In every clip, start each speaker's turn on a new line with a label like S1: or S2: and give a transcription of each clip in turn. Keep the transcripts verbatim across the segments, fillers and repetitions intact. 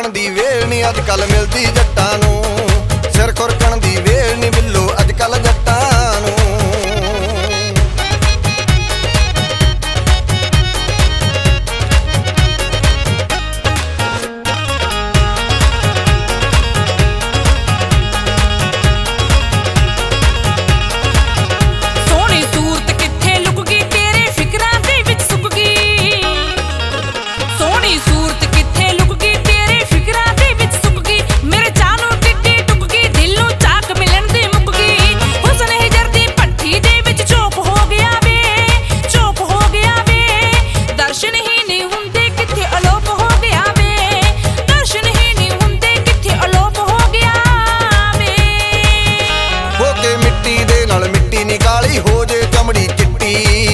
S1: ਖੁਰਕਣ ਦੀ ਵੇਲ ਨੀ ਅੱਜ ਕੱਲ ਮਿਲਦੀ ਜੱਟਾਂ ਨੂੰ। ਸਿਰ ਖੁਰਕਣ ਦੀ ਵੇਲ ਨੀ ਮਿਲੋ ਅੱਜ ਕੱਲ ਜੱਟਾਂ ਨੂੰ। ਕਾਲੀ ਹੋ ਜੇ ਚਮੜੀ ਚਿੱਟੀ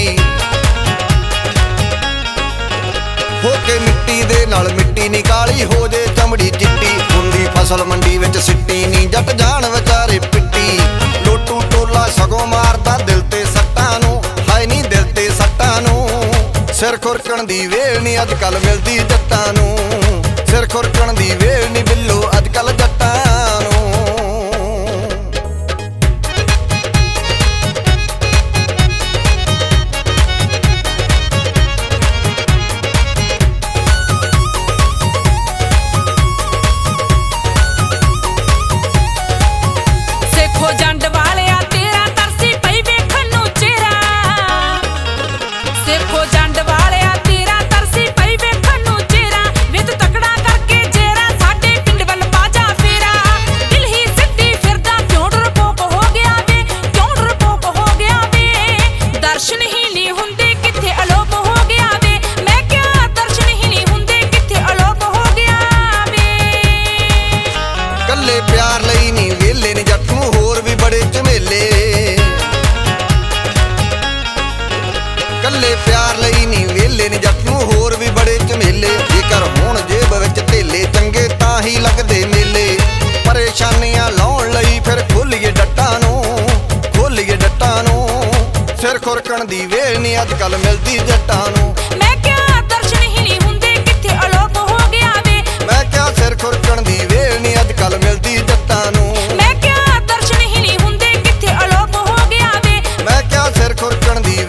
S1: ਹੋ ਕੇ ਮਿੱਟੀ ਦੇ ਨਾਲ ਮਿੱਟੀ ਨੀ ਕਾਲੀ ਹੋ ਜੇ ਚਮੜੀ ਚਿੱਟੀ। ਹੁੰਦੀ ਫਸਲ ਮੰਡੀ ਵਿੱਚ ਸਿੱਟੀ ਨੀ ਜੱਟ ਜਾਣ ਵਿਚਾਰੇ ਪਿੱਟੀ। ਲੋਟੂ ਟੋਲਾ ਸਗੋਂ ਮਾਰਦਾ ਦਿਲ ਤੇ ਸੱਟਾਂ ਨੂੰ ਹਾਏ ਨੀ ਦਿਲ ਤੇ ਸੱਟਾਂ ਨੂੰ। ਸਿਰ ਖੁਰਕਣ ਦੀ ਵੇਲ ਨੀ ਅੱਜ ਕੱਲ ਮਿਲਦੀ ਜੱਟਾਂ ਨੂੰ। ਸਿਰ ਖੁਰਕਣ ਦੀ ਵੇਲ ਨੀ ਬਿੱਲੋ ਅੱਜ ਕੱਲ ਜੱਟਾਂ ਨੂੰ। ਪਿਆਰ ਲਈ ਨੀ ਵੇਲੇ ਨੀ ਜੱਟ ਨੂੰ ਹੋਰ ਵੀ ਬੜੇ ਝਮੇਲੇ। ਕੱਲੇ ਪਿਆਰ ਲਈ ਨੀ ਵੇਲੇ ਨੀ ਜੱਟ ਨੂੰ ਹੋਰ ਵੀ ਬੜੇ ਝਮੇਲੇ। ਜੇਕਰ ਹੁਣ ਜੇਬ ਵਿੱਚ ਧੇਲੇ ਚੰਗੇ ਤਾਂ ਹੀ ਲੱਗਦੇ ਮੇਲੇ। ਪਰੇਸ਼ਾਨੀਆਂ ਲਾਉਣ ਲਈ ਫਿਰ ਖੋਲੀਏ ਡੱਟਾਂ ਨੂੰ ਖੋਲੀਏ ਡੱਟਾਂ ਨੂੰ। ਸਿਰ ਖੁਰਕਣ ਦੀ ਵੇਲ ਨੀ ਅੱਜ ਕੱਲ ਮਿਲਦੀ ਜੱਟਾਂ ਨੂੰ।
S2: ਮੈਂ ਕਿਹਾ ਦਰਸ਼ਨ ਹੀ ਨਹੀਂ ਹੁੰਦੇ ਕਿੱਥੇ ਅਲੋਪ ਹੋ ਗਿਆ ਵੇ।
S1: ਮੈਂ ਕਿਹਾ ਸਿਰ ਖੁਰਕਣ ਦੀ ਵੇਲ ਨੀ ਅੱਜ ਕੱਲ ਮਿਲਦੀ ਜੱਟਾਂ ਨੂੰ।
S2: ਮੈਂ ਕਿਹਾ ਦਰਸ਼ਨ ਹੀ ਨਹੀਂ ਹੁੰਦੇ ਕਿੱਥੇ ਅਲੋਪ ਹੋ ਗਿਆ ਵੇ।
S1: ਮੈਂ ਕਿਹਾ ਸਿਰ ਖੁਰਕਣ ਦੀ